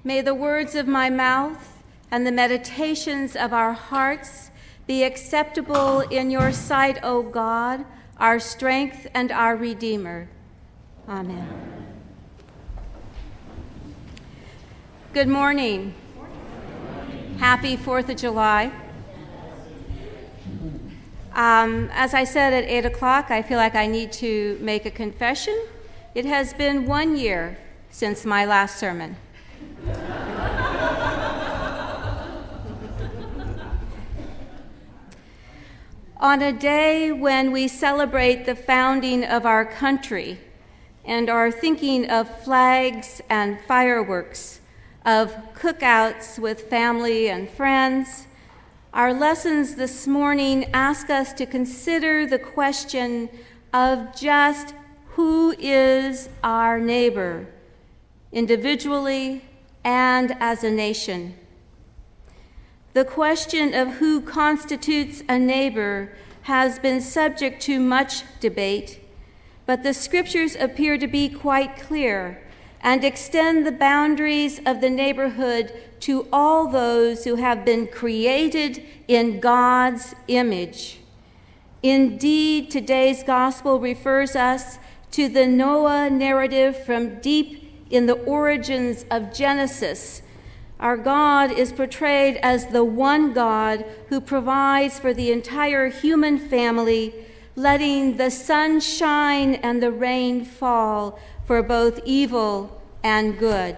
May the words of my mouth and the meditations of our hearts be acceptable in your sight, O God, our strength and our Redeemer. Amen. Good morning. Happy 4th of July. As I said at 8 o'clock, I feel like I need to make a confession. It has been 1 year since my last sermon. On a day when we celebrate the founding of our country and are thinking of flags and fireworks, of cookouts with family and friends, our lessons this morning ask us to consider the question of just who is our neighbor, individually and as a nation. The question of who constitutes a neighbor has been subject to much debate, but the scriptures appear to be quite clear and extend the boundaries of the neighborhood to all those who have been created in God's image. Indeed, today's gospel refers us to the Noah narrative from deep in the origins of Genesis. Our God is portrayed as the one God who provides for the entire human family, letting the sun shine and the rain fall for both evil and good.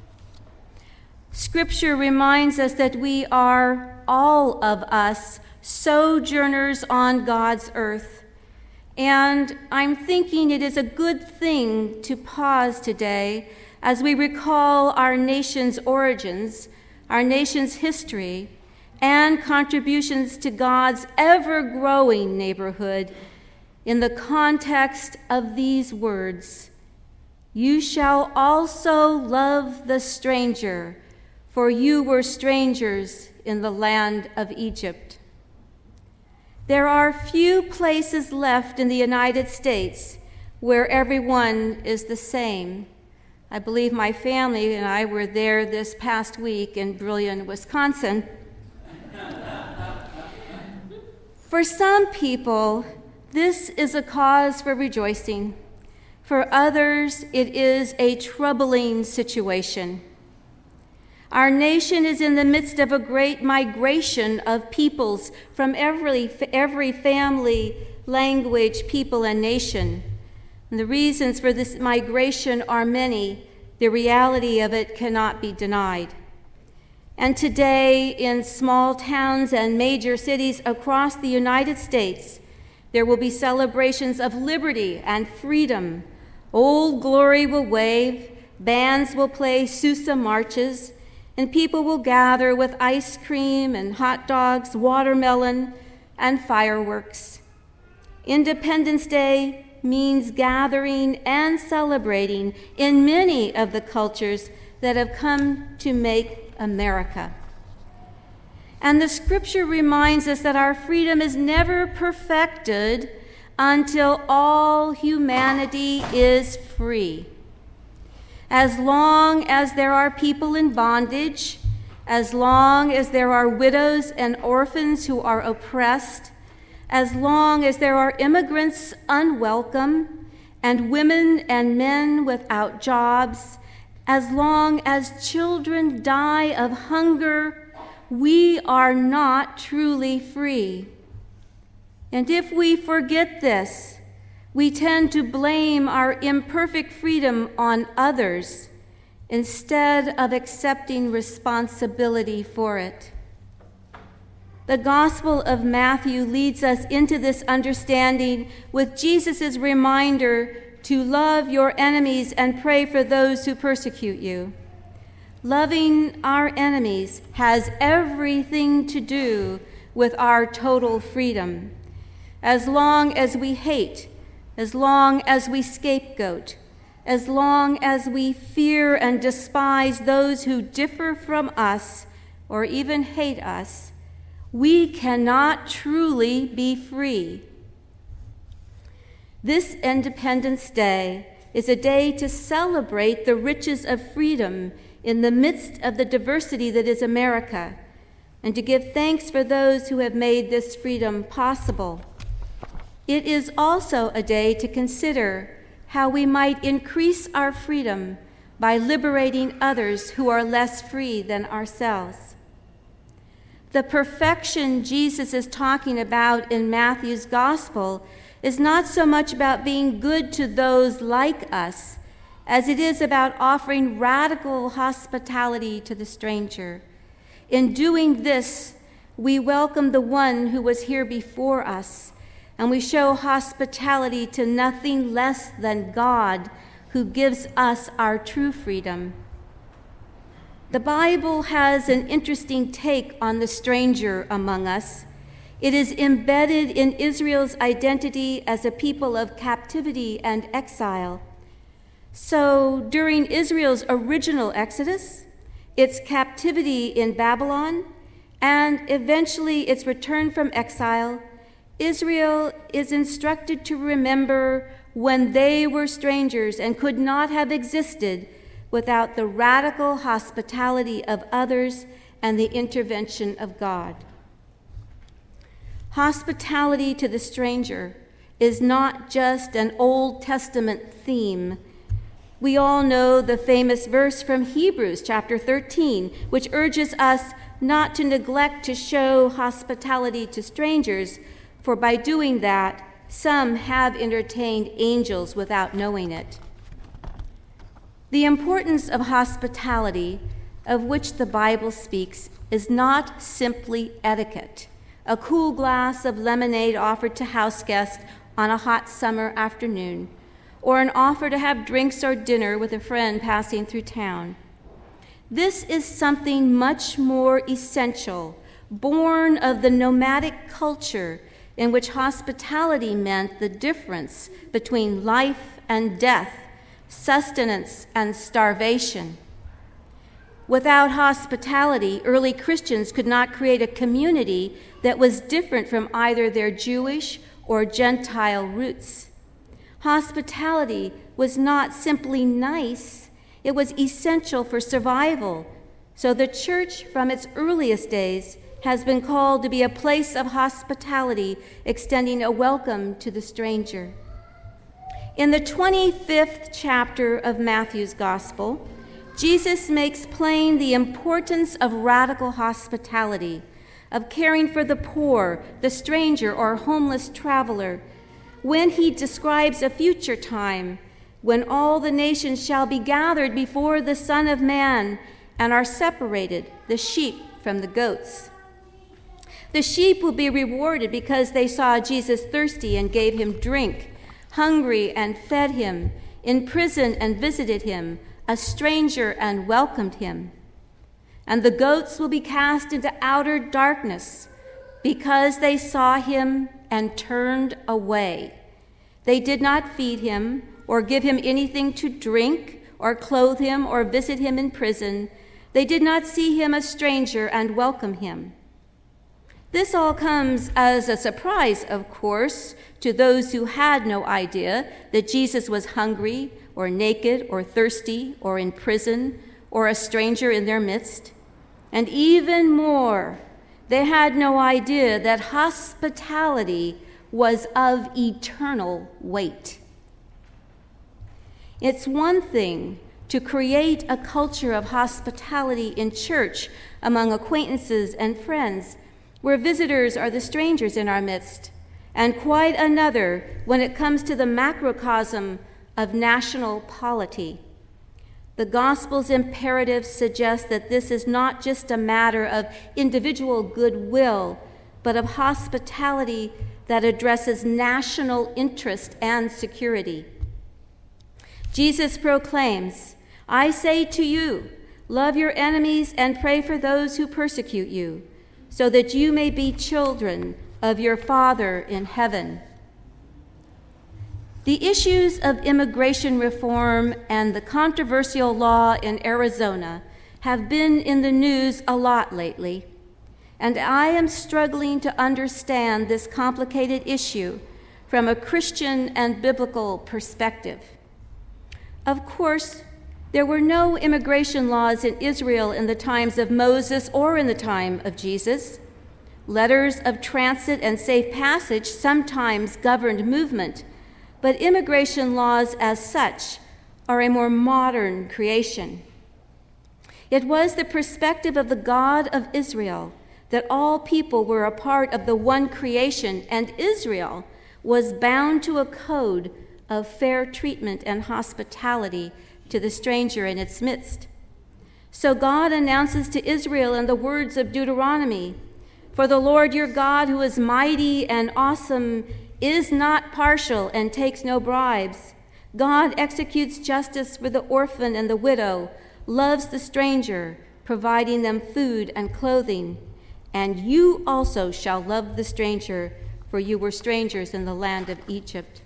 Scripture reminds us that we are, all of us, sojourners on God's earth. And I'm thinking it is a good thing to pause today as we recall our nation's origins, our nation's history, and contributions to God's ever-growing neighborhood in the context of these words: "You shall also love the stranger, for you were strangers in the land of Egypt." There are few places left in the United States where everyone is the same. I believe my family and I were there this past week in Brillion, Wisconsin. For some people, this is a cause for rejoicing. For others, it is a troubling situation. Our nation is in the midst of a great migration of peoples from every family, language, people, and nation. And the reasons for this migration are many. The reality of it cannot be denied. And today, in small towns and major cities across the United States, there will be celebrations of liberty and freedom. Old Glory will wave, bands will play Sousa marches, and people will gather with ice cream and hot dogs, watermelon, and fireworks. Independence Day means gathering and celebrating in many of the cultures that have come to make America. And the scripture reminds us that our freedom is never perfected until all humanity is free. As long as there are people in bondage, as long as there are widows and orphans who are oppressed, as long as there are immigrants unwelcome, and women and men without jobs, as long as children die of hunger, we are not truly free. And if we forget this, we tend to blame our imperfect freedom on others instead of accepting responsibility for it. The Gospel of Matthew leads us into this understanding with Jesus' reminder to love your enemies and pray for those who persecute you. Loving our enemies has everything to do with our total freedom. As long as we hate, as long as we scapegoat, as long as we fear and despise those who differ from us or even hate us, we cannot truly be free. This Independence Day is a day to celebrate the riches of freedom in the midst of the diversity that is America, and to give thanks for those who have made this freedom possible. It is also a day to consider how we might increase our freedom by liberating others who are less free than ourselves. The perfection Jesus is talking about in Matthew's gospel is not so much about being good to those like us as it is about offering radical hospitality to the stranger. In doing this, we welcome the one who was here before us, and we show hospitality to nothing less than God, who gives us our true freedom. The Bible has an interesting take on the stranger among us. It is embedded in Israel's identity as a people of captivity and exile. So during Israel's original exodus, its captivity in Babylon, and eventually its return from exile, Israel is instructed to remember when they were strangers and could not have existed without the radical hospitality of others and the intervention of God. Hospitality to the stranger is not just an Old Testament theme. We all know the famous verse from Hebrews chapter 13, which urges us not to neglect to show hospitality to strangers, for by doing that, some have entertained angels without knowing it. The importance of hospitality, of which the Bible speaks, is not simply etiquette, a cool glass of lemonade offered to house guests on a hot summer afternoon, or an offer to have drinks or dinner with a friend passing through town. This is something much more essential, born of the nomadic culture in which hospitality meant the difference between life and death, sustenance and starvation. Without hospitality, early Christians could not create a community that was different from either their Jewish or Gentile roots. Hospitality was not simply nice, it was essential for survival. So the church, from its earliest days, has been called to be a place of hospitality, extending a welcome to the stranger. In the 25th chapter of Matthew's Gospel, Jesus makes plain the importance of radical hospitality, of caring for the poor, the stranger, or homeless traveler, when he describes a future time when all the nations shall be gathered before the Son of Man and are separated, the sheep from the goats. The sheep will be rewarded because they saw Jesus thirsty and gave him drink, hungry and fed him, in prison and visited him, a stranger and welcomed him. And the goats will be cast into outer darkness because they saw him and turned away. They did not feed him or give him anything to drink or clothe him or visit him in prison. They did not see him a stranger and welcome him. This all comes as a surprise, of course, to those who had no idea that Jesus was hungry or naked or thirsty or in prison or a stranger in their midst. And even more, they had no idea that hospitality was of eternal weight. It's one thing to create a culture of hospitality in church among acquaintances and friends, where visitors are the strangers in our midst, and quite another when it comes to the macrocosm of national polity. The Gospel's imperatives suggest that this is not just a matter of individual goodwill, but of hospitality that addresses national interest and security. Jesus proclaims, "I say to you, love your enemies and pray for those who persecute you, so that you may be children of your Father in heaven." The issues of immigration reform and the controversial law in Arizona have been in the news a lot lately, and I am struggling to understand this complicated issue from a Christian and biblical perspective. Of course, There were no immigration laws in Israel in the times of Moses or in the time of Jesus. Letters of transit and safe passage sometimes governed movement, but immigration laws as such are a more modern creation. It was the perspective of the God of Israel that all people were a part of the one creation, and Israel was bound to a code of fair treatment and hospitality to the stranger in its midst. So God announces to Israel in the words of Deuteronomy, "For the Lord your God, who is mighty and awesome, is not partial and takes no bribes. God executes justice for the orphan and the widow, loves the stranger, providing them food and clothing. And you also shall love the stranger, for you were strangers in the land of Egypt."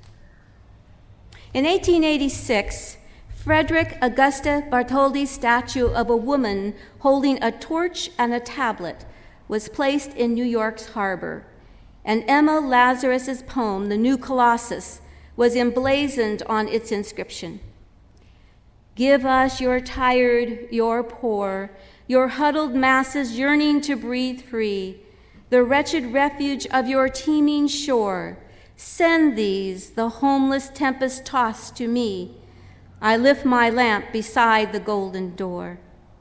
In 1886, Frederick Augusta Bartholdi's statue of a woman holding a torch and a tablet was placed in New York's harbor, and Emma Lazarus's poem, "The New Colossus," was emblazoned on its inscription. "Give us your tired, your poor, your huddled masses yearning to breathe free, the wretched refuge of your teeming shore. Send these, the homeless tempest-tossed, to me. I lift my lamp beside the golden door."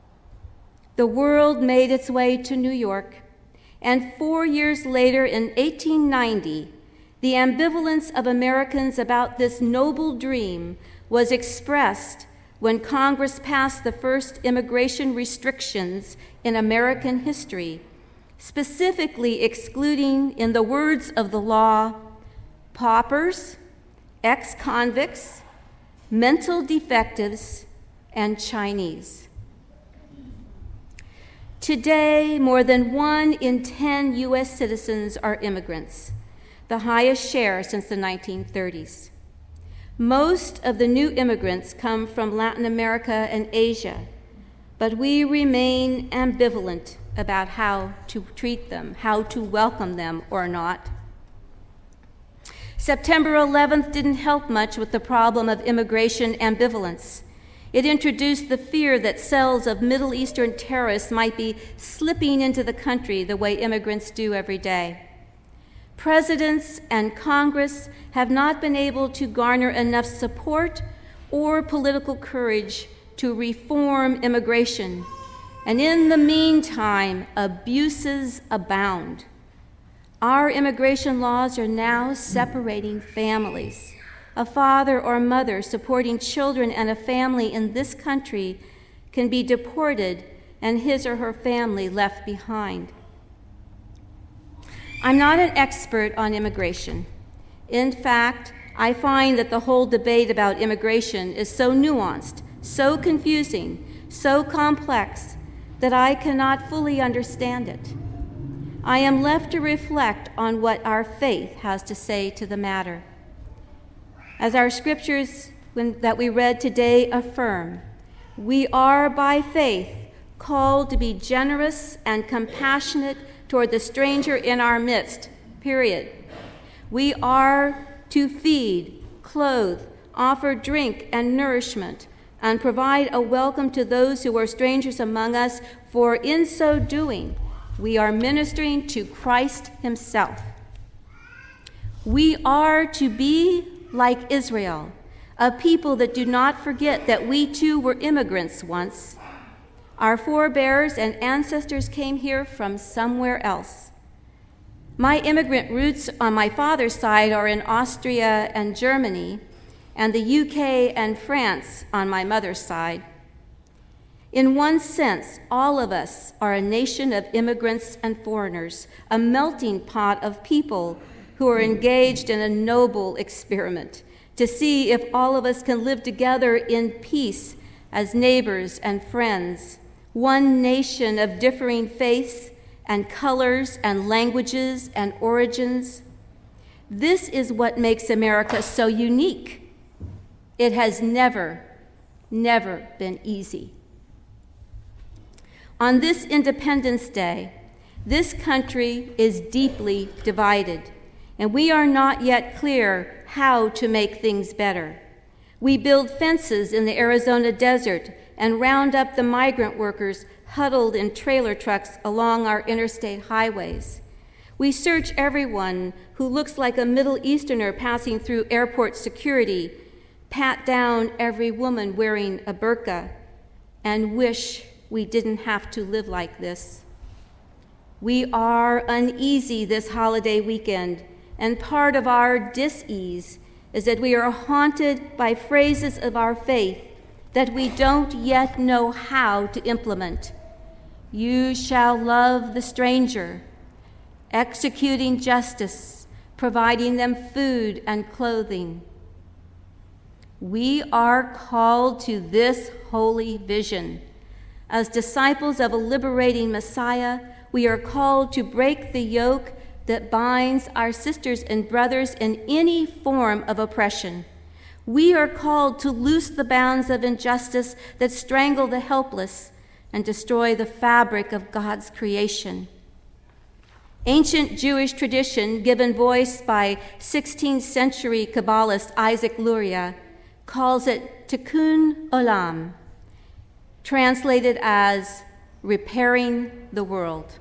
The world made its way to New York, and 4 years later, in 1890, the ambivalence of Americans about this noble dream was expressed when Congress passed the first immigration restrictions in American history, specifically excluding, in the words of the law, paupers, ex-convicts, mental defectives, and Chinese. Today, more than 1 in 10 U.S. citizens are immigrants, the highest share since the 1930s. Most of the new immigrants come from Latin America and Asia, but we remain ambivalent about how to treat them, how to welcome them or not. September 11th didn't help much with the problem of immigration ambivalence. It introduced the fear that cells of Middle Eastern terrorists might be slipping into the country the way immigrants do every day. Presidents and Congress have not been able to garner enough support or political courage to reform immigration, and in the meantime, abuses abound. Our immigration laws are now separating families. A father or mother supporting children and a family in this country can be deported and his or her family left behind. I'm not an expert on immigration. In fact, I find that the whole debate about immigration is so nuanced, so confusing, so complex, that I cannot fully understand it. I am left to reflect on what our faith has to say to the matter. As our scriptures that we read today affirm, we are by faith called to be generous and compassionate toward the stranger in our midst, period. We are to feed, clothe, offer drink and nourishment, and provide a welcome to those who are strangers among us, for in so doing, we are ministering to Christ himself. We are to be like Israel, a people that do not forget that we too were immigrants once. Our forebears and ancestors came here from somewhere else. My immigrant roots on my father's side are in Austria and Germany, and the UK and France on my mother's side. In one sense, all of us are a nation of immigrants and foreigners, a melting pot of people who are engaged in a noble experiment to see if all of us can live together in peace as neighbors and friends, one nation of differing faiths and colors and languages and origins. This is what makes America so unique. It has never been easy. On this Independence Day, this country is deeply divided, and we are not yet clear how to make things better. We build fences in the Arizona desert and round up the migrant workers huddled in trailer trucks along our interstate highways. We search everyone who looks like a Middle Easterner passing through airport security, pat down every woman wearing a burqa, and wish we didn't have to live like this. We are uneasy this holiday weekend, and part of our dis-ease is that we are haunted by phrases of our faith that we don't yet know how to implement. You shall love the stranger, executing justice, providing them food and clothing. We are called to this holy vision. As disciples of a liberating Messiah, we are called to break the yoke that binds our sisters and brothers in any form of oppression. We are called to loose the bounds of injustice that strangle the helpless and destroy the fabric of God's creation. Ancient Jewish tradition, given voice by 16th century Kabbalist Isaac Luria, calls it Tikkun Olam, translated as repairing the world.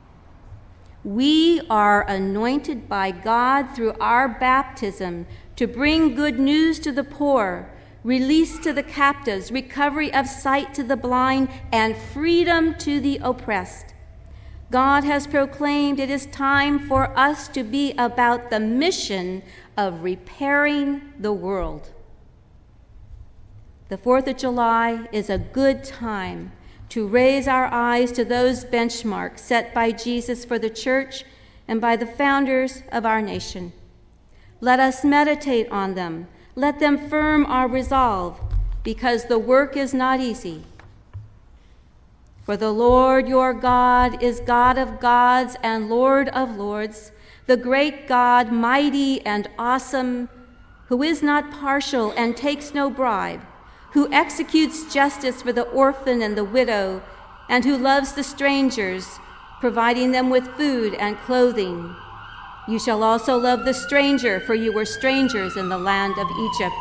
We are anointed by God through our baptism to bring good news to the poor, release to the captives, recovery of sight to the blind, and freedom to the oppressed. God has proclaimed it is time for us to be about the mission of repairing the world. The 4th of July is a good time to raise our eyes to those benchmarks set by Jesus for the church and by the founders of our nation. Let us meditate on them. Let them firm our resolve, because the work is not easy. For the Lord your God is God of gods and Lord of lords, the great God, mighty and awesome, who is not partial and takes no bribe, who executes justice for the orphan and the widow, and who loves the strangers, providing them with food and clothing. You shall also love the stranger, for you were strangers in the land of Egypt.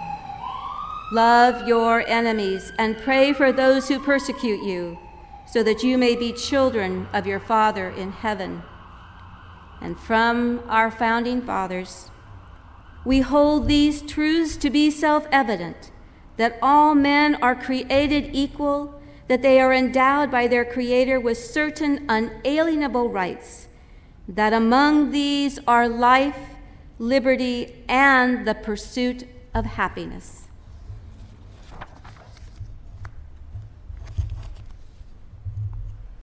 Love your enemies and pray for those who persecute you, so that you may be children of your Father in heaven. And from our founding fathers, we hold these truths to be self-evident, that all men are created equal, that they are endowed by their Creator with certain unalienable rights, that among these are life, liberty, and the pursuit of happiness.